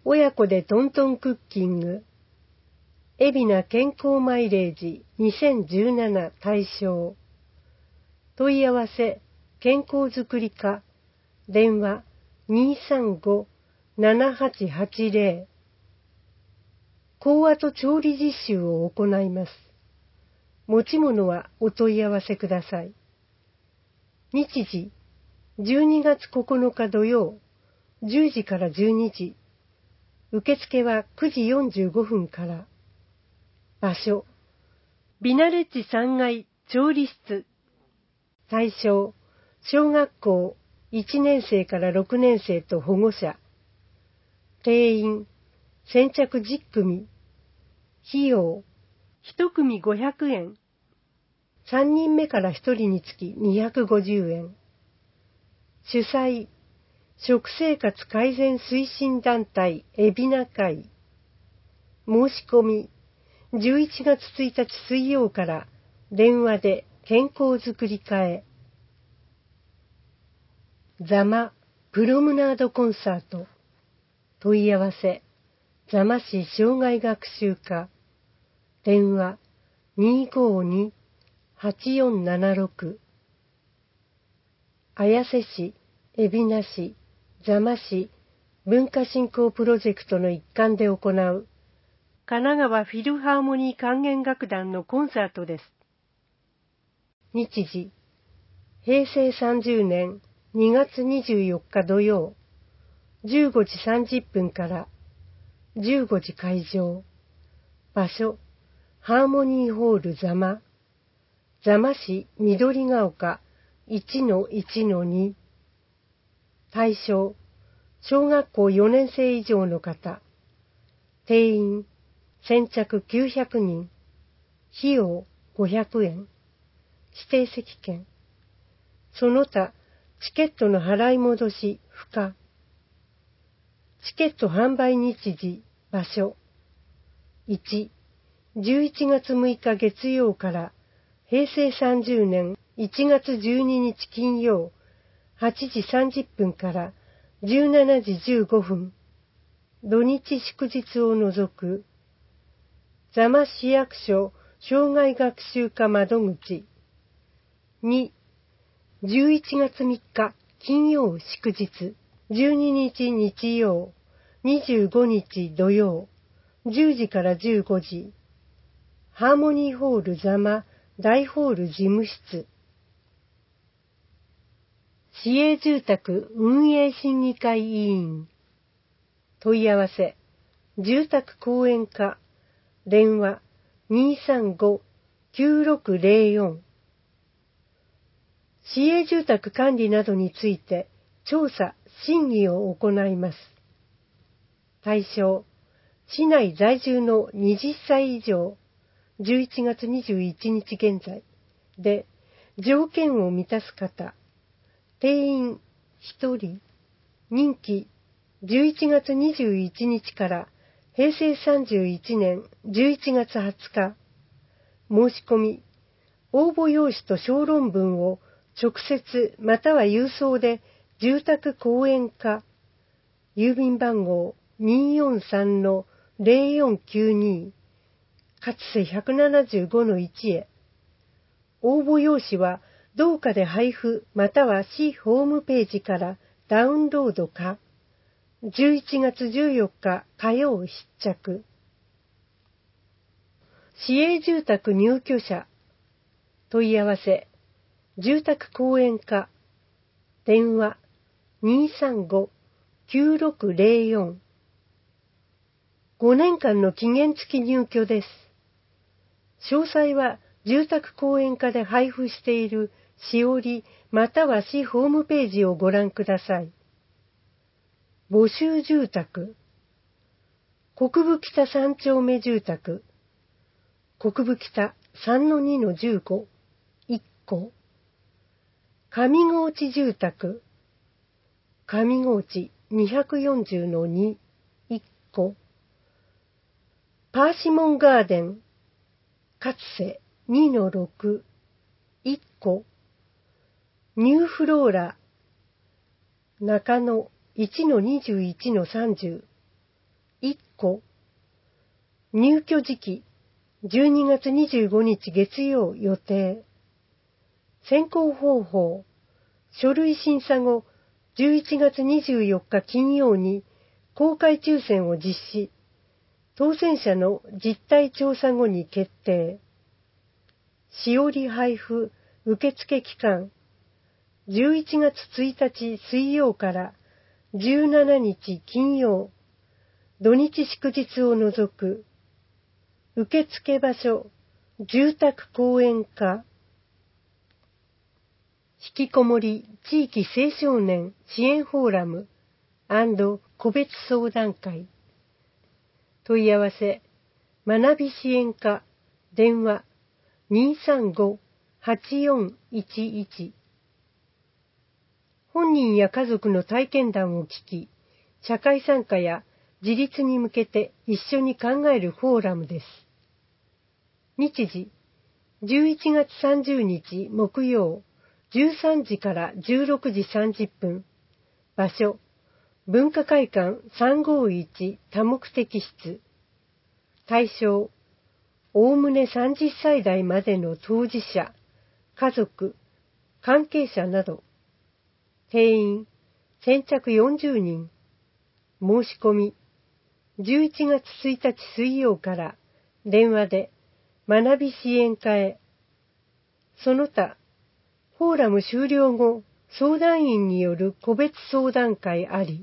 親子でトントンクッキング。海老名健康マイレージ2017対象。問い合わせ、健康づくり課。電話235-7880。講話と調理実習を行います。持ち物はお問い合わせください。日時、12月9日土曜、10時から12時。受付は9時45分から。場所、ビナレッジ3階調理室。対象、小学校1年生から6年生と保護者。定員、先着10組。費用、1組500円。3人目から1人につき250円。主催、食生活改善推進団体海老名会。申し込み、11月1日水曜から電話で健康づくり課へ。座間プロムナードコンサート。問い合わせ、座間市障害学習課。電話252-8476。綾瀬市、海老名市、座間市文化振興プロジェクトの一環で行う神奈川フィルハーモニー管弦楽団のコンサートです。日時、平成30年2月24日土曜、15時30分から15時会場。場所、ハーモニーホール座間。座間市緑が丘 1-1-2。対象、小学校4年生以上の方。定員、先着900人。費用500円。指定席券。その他、チケットの払い戻し不可。チケット販売日時、場所。1、11月6日月曜から平成30年1月12日金曜8時30分から17時15分。土日祝日を除く。座間市役所障害学習課窓口。2、11月3日金曜祝日、12日日曜、25日土曜、10時から15時。ハーモニーホール座間大ホール事務室。市営住宅運営審議会委員。問い合わせ、住宅公園課。電話235-9604。市営住宅管理などについて調査・審議を行います。対象、市内在住の20歳以上、11月21日現在で条件を満たす方。定員1人。任期11月21日から平成31年11月20日。申し込み、応募用紙と小論文を直接または郵送で住宅公園課、郵便番号243-0492、かつせ175-1へ。応募用紙は同課で配布または市ホームページからダウンロードか、11月14日火曜必着。市営住宅入居者。問い合わせ、住宅公園課。電話235-9604。5年間の期限付き入居です。詳細は住宅公園課で配布しているしおりまたは市ホームページをご覧ください。募集住宅。国分北3丁目住宅。国分北 3-2-15、1戸。上河内住宅。上河内 240-2、1戸。パーシモンガーデン。かつせ 2-6、1戸。ニューフローラ。中野 1-21-30。 1個。入居時期、12月25日月曜予定。選考方法、書類審査後、11月24日金曜に公開抽選を実施。当選者の実態調査後に決定。しおり配布受付期間、11月1日水曜から17日金曜、土日祝日を除く。受付場所、住宅公園課。引きこもり地域青少年支援フォーラム&個別相談会。問い合わせ、学び支援課、電話、235-8411。本人や家族の体験談を聞き、社会参加や自立に向けて一緒に考えるフォーラムです。日時、11月30日木曜、13時から16時30分。場所、文化会館351多目的室。対象、おおむね30歳代までの当事者、家族、関係者など。定員、先着40人。申し込み、11月1日水曜から電話で学び支援課へ。その他、フォーラム終了後、相談員による個別相談会あり。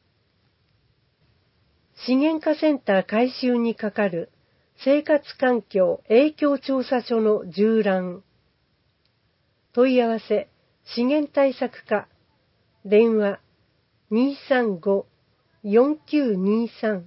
資源化センター改修にかかる生活環境影響調査書の縦覧。問い合わせ、資源対策課、電話、235-4923。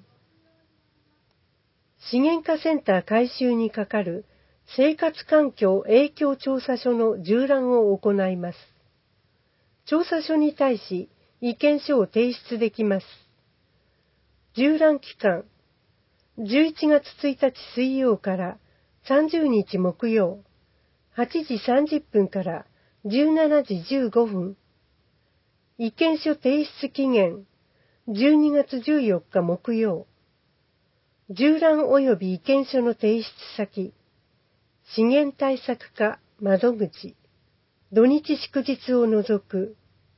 資源化センター改修にかかる生活環境影響調査書の縦覧を行います。調査書に対し意見書を提出できます。縦覧期間、11月1日水曜から30日木曜、8時30分から17時15分。意見書提出期限、12月14日木曜。縦覧及び意見書の提出先、資源対策課窓口、土日祝日を除く。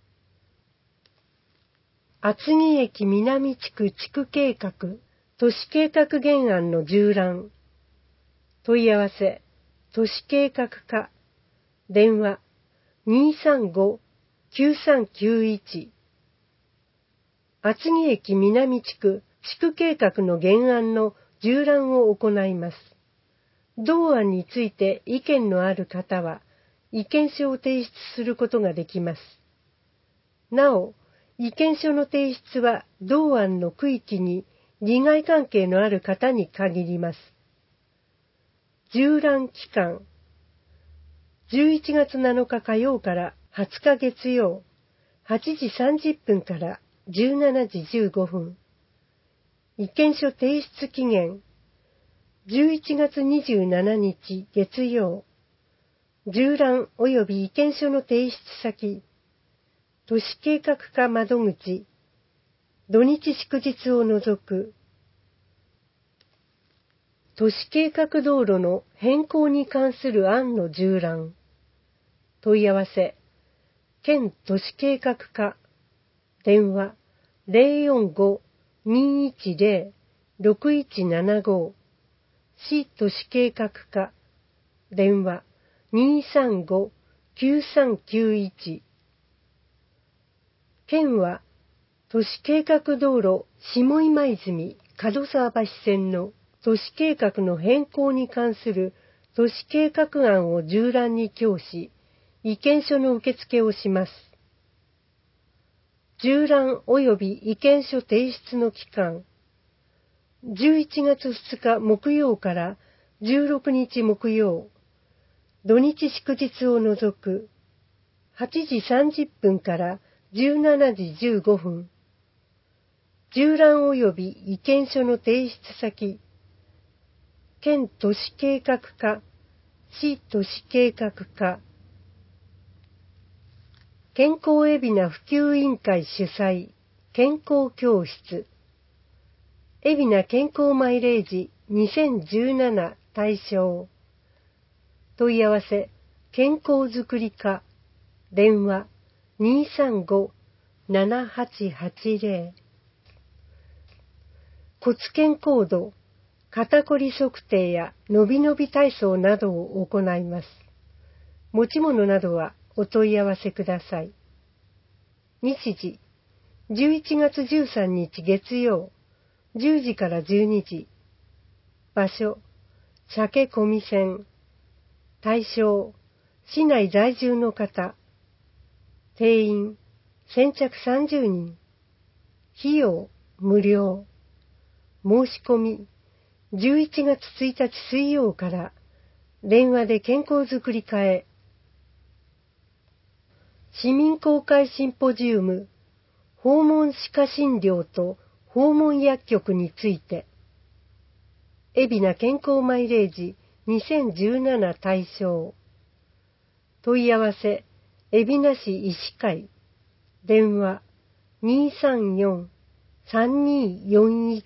厚木駅南地区地区計画、都市計画原案の縦覧。問い合わせ、都市計画課、電話、235-9391。厚木駅南地区地区計画の原案の縦覧を行います。同案について意見のある方は、意見書を提出することができます。なお、意見書の提出は同案の区域に利害関係のある方に限ります。縦覧期間、11月7日火曜から20日月曜、8時30分から17時15分。意見書提出期限、11月27日月曜。縦覧及び意見書の提出先、都市計画課窓口、土日祝日を除く。都市計画道路の変更に関する案の縦覧。問い合わせ、県都市計画課、電話、045-210-6175、市都市計画課、電話、235-9391。県は、都市計画道路下今泉門沢橋線の都市計画の変更に関する都市計画案を縦覧に供し、意見書の受付をします。縦覧及び意見書提出の期間、11月2日木曜から16日木曜、土日祝日を除く、8時30分から17時15分。縦覧及び意見書の提出先、県都市計画課、市都市計画課。健康海老名普及委員会主催、健康教室。 海老名健康マイレージ2017対象。問い合わせ、健康づくり課、電話235-7880。骨健康度、肩こり測定やのびのび体操などを行います。持ち物などはお問い合わせください。日時、11月13日月曜、10時から12時。場所、鮭小見線。対象、市内在住の方。定員、先着30人。費用、無料。申し込み、11月1日水曜から、電話で健康づくり課へ。市民公開シンポジウム、訪問歯科診療と訪問薬局について、海老名健康マイレージ2017対象。問い合わせ、海老名市医師会。電話234-3241。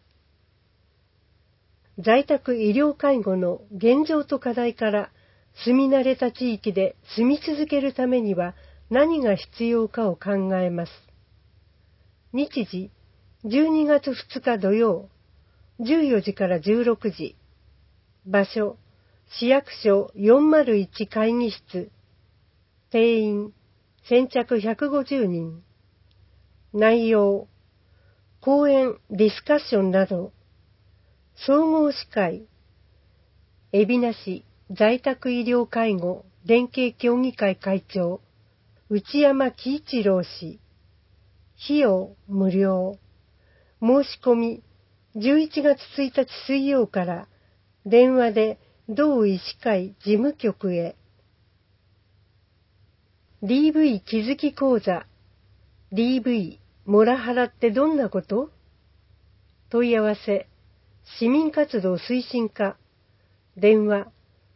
在宅医療介護の現状と課題から住み慣れた地域で住み続けるためには何が必要かを考えます。日時、12月2日土曜、14時から16時。場所、市役所401会議室。定員、先着150人。内容、講演、ディスカッションなど。総合司会、海老名市在宅医療介護連携協議会会長、内山喜一郎氏。費用無料。申し込み、11月1日水曜から電話で同医師会事務局へ。DV 気づき講座。DV モラハラってどんなこと？問い合わせ、市民活動推進課。電話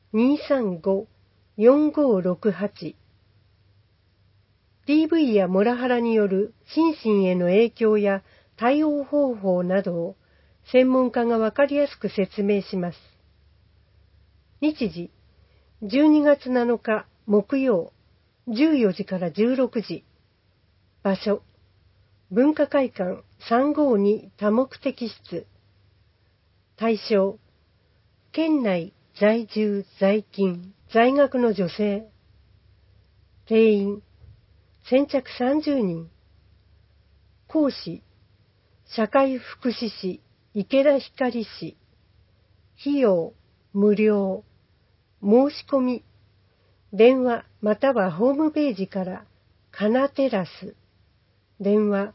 235-4568。DV やモラハラによる心身への影響や対応方法などを専門家がわかりやすく説明します。日時、12月7日木曜、14時から16時。場所、文化会館352多目的室。対象、県内在住在勤在学の女性。定員、先着30人。講師、社会福祉士池田光氏。費用無料。申し込み、電話またはホームページからかなテラス。電話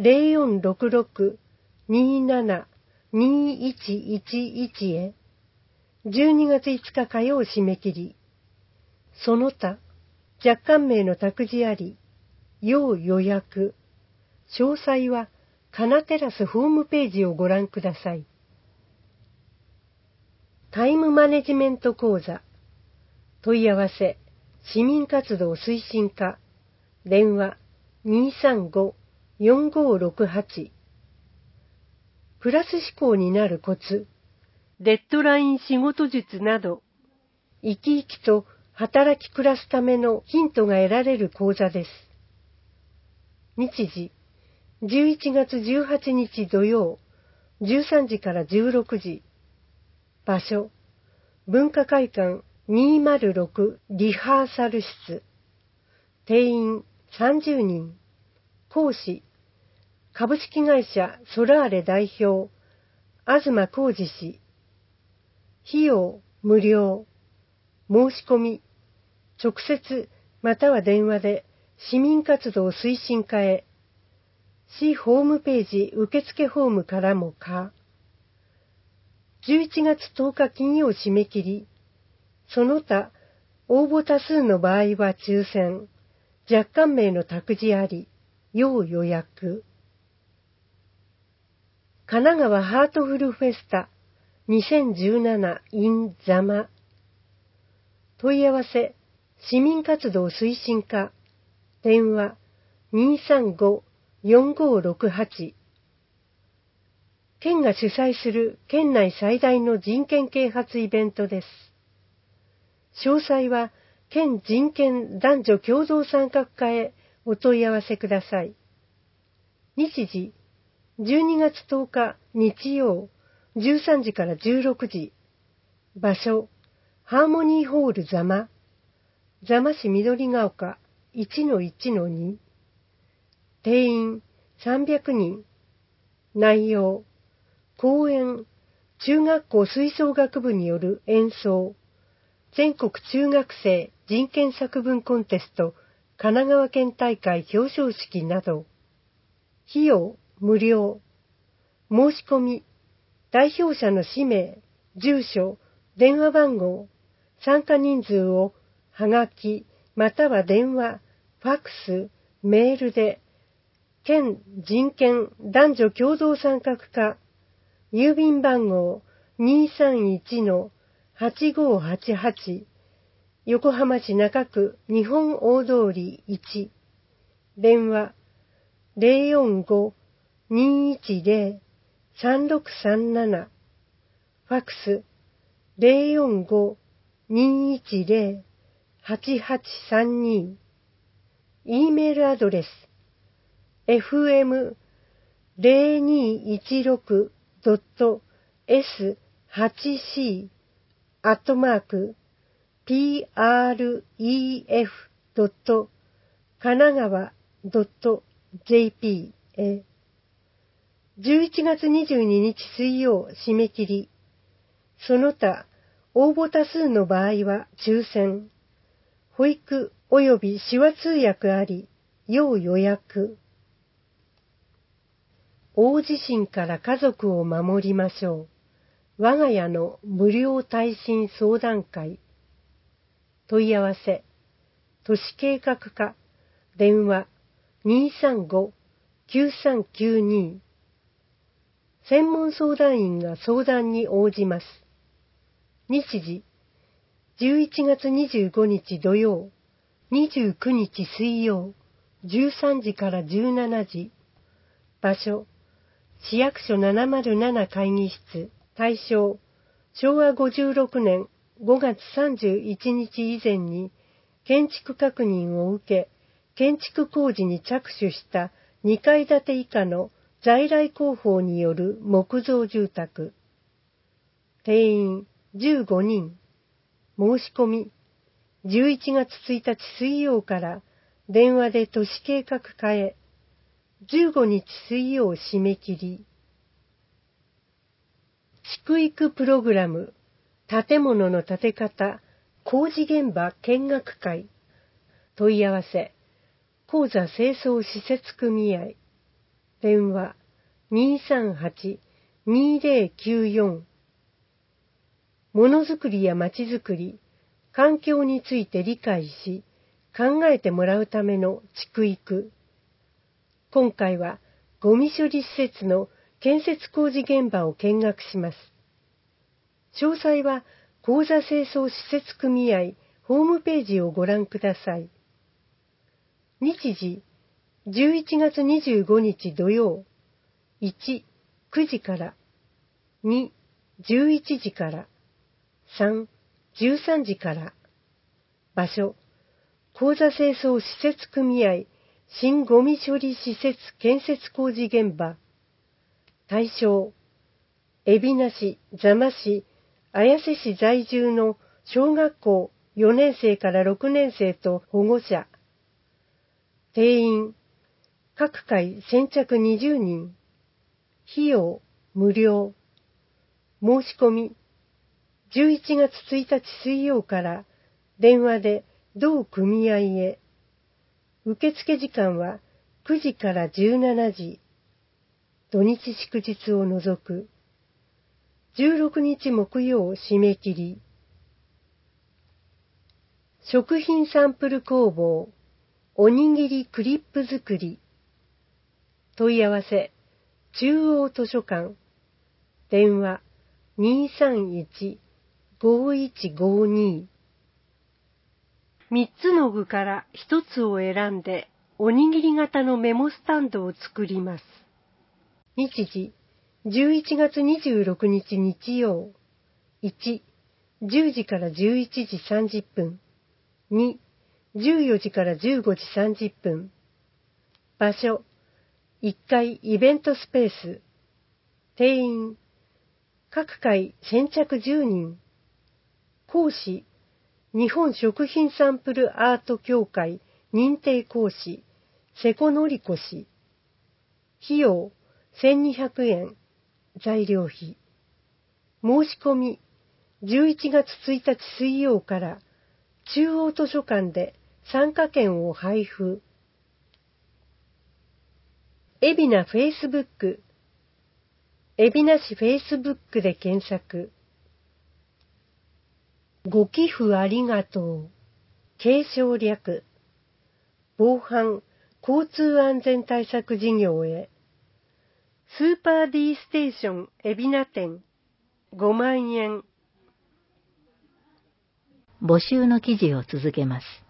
0466-27-2111へ。12月5日火曜締め切り。その他、若干名の託児あり、要予約。詳細はかなテラスホームページをご覧ください。タイムマネジメント講座。問い合わせ、市民活動推進課。電話235-4568。プラス思考になるコツ。デッドライン仕事術など、生き生きと働き暮らすためのヒントが得られる講座です。日時、11月18日土曜、13時から16時。場所、文化会館206リハーサル室。定員30人。講師、株式会社ソラーレ代表、東浩二氏。費用無料。申し込み、直接または電話で市民活動推進課へ。市ホームページ受付フォームからも可。11月10日金曜締め切り。その他、応募多数の場合は抽選。若干名の託児あり、要予約。神奈川ハートフルフェスタ2017 in 座間。問い合わせ、市民活動推進課。電話235-4568。 県が主催する県内最大の人権啓発イベントです。詳細は県人権男女共同参画課へお問い合わせください。日時、12月10日日曜、13時から16時。場所、ハーモニーホール座間。座間市緑ヶ丘 1-1-2。定員300人。内容、講演、中学校吹奏楽部による演奏、全国中学生人権作文コンテスト神奈川県大会表彰式など。費用無料。申し込み、代表者の氏名、住所、電話番号、参加人数をはがきまたは電話、ファックス、メールで、県人権男女共同参画課、郵便番号 231-8588 横浜市中区日本大通り1、電話 045-210-3637 ファックス 045-210-8832 E メールアドレス fm024.s84@pref.kanagawa.jp へ。11月22日水曜締め切り。その他、応募多数の場合は抽選。保育及び手話通訳あり、要予約。大地震から家族を守りましょう。我が家の無料耐震相談会。問い合わせ、都市計画課、電話235-9392。専門相談員が相談に応じます。日時、11月25日土曜、29日水曜、13時から17時。場所、市役所707会議室。対象、昭和56年5月31日以前に建築確認を受け、建築工事に着手した2階建て以下の在来工法による木造住宅。定員15人。申し込み、11月1日水曜から電話で都市計画課へ。15日水曜締め切り。築育プログラム、建物の建て方、工事現場見学会。問い合わせ、高座清掃施設組合。電話、238-2094。ものづくりやまちづくり、環境について理解し、考えてもらうための築育。今回は、ゴミ処理施設の建設工事現場を見学します。詳細は、高座清掃施設組合ホームページをご覧ください。日時、11月25日土曜、1、9時から、2、11時から、3、13時から。場所、高座清掃施設組合新ゴミ処理施設建設工事現場。対象、海老名市、座間市、綾瀬市在住の小学校4年生から6年生と保護者。定員、各回先着20人。費用、無料。申し込み、11月1日水曜から電話で同組合へ。受付時間は9時から17時。土日祝日を除く。16日木曜締め切り。食品サンプル工房、おにぎりクリップ作り。問い合わせ、中央図書館。電話、231-5152。3つの具から1つを選んで、おにぎり型のメモスタンドを作ります。日時、 11月26日日曜。1、10時から11時30分。2、14時から15時30分。場所、1階イベントスペース。定員、各回先着10人。講師、日本食品サンプルアート協会認定講師、瀬古典子氏。費用、1200円。材料費。申し込み、11月1日水曜から中央図書館で参加券を配布。海老名フェイスブック。海老名市フェイスブックで検索。ご寄付ありがとう。継承略。防犯、交通安全対策事業へ。スーパー D ステーション海老名店5万円。 募集の記事を続けます。